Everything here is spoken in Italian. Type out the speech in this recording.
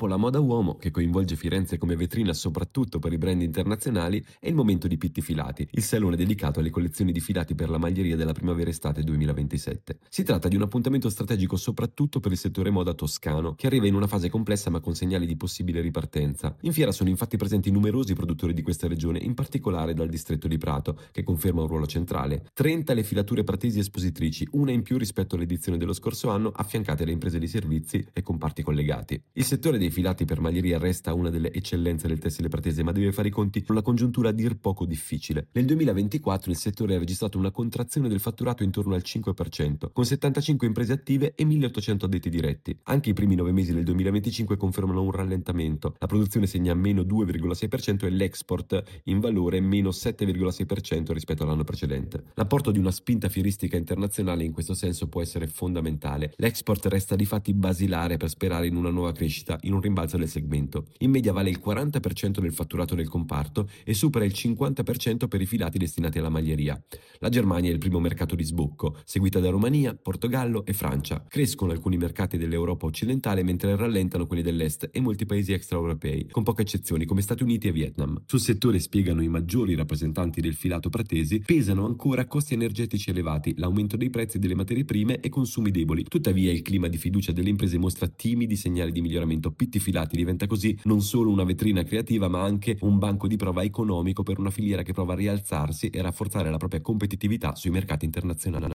Dopo la moda uomo, che coinvolge Firenze come vetrina soprattutto per i brand internazionali, è il momento di Pitti Filati, il salone dedicato alle collezioni di filati per la maglieria della primavera-estate 2027. Si tratta di un appuntamento strategico soprattutto per il settore moda toscano, che arriva in una fase complessa ma con segnali di possibile ripartenza. In fiera sono infatti presenti numerosi produttori di questa regione, in particolare dal distretto di Prato, che conferma un ruolo centrale. 30 le filature pratesi espositrici, una in più rispetto all'edizione dello scorso anno, affiancate da imprese di servizi e comparti collegati. Il settore dei filati per maglieria resta una delle eccellenze del tessile pratese, ma deve fare i conti con una congiuntura a dir poco difficile. Nel 2024 il settore ha registrato una contrazione del fatturato intorno al 5%, con 75 imprese attive e 1800 addetti diretti. Anche i primi 9 mesi del 2025 confermano un rallentamento. La produzione segna meno 2,6% e l'export in valore meno 7,6% rispetto all'anno precedente. L'apporto di una spinta fieristica internazionale in questo senso può essere fondamentale. L'export resta di fatti basilare per sperare in una nuova crescita, in un rimbalzo del segmento. In media vale il 40% del fatturato del comparto e supera il 50% per i filati destinati alla maglieria. La Germania è il primo mercato di sbocco, seguita da Romania, Portogallo e Francia. Crescono alcuni mercati dell'Europa occidentale mentre rallentano quelli dell'Est e molti paesi extraeuropei, con poche eccezioni come Stati Uniti e Vietnam. Sul settore, spiegano i maggiori rappresentanti del filato pratesi, pesano ancora costi energetici elevati, l'aumento dei prezzi delle materie prime e consumi deboli. Tuttavia il clima di fiducia delle imprese mostra timidi segnali di miglioramento. Pitti Filati diventa così non solo una vetrina creativa ma anche un banco di prova economico per una filiera che prova a rialzarsi e rafforzare la propria competitività sui mercati internazionali.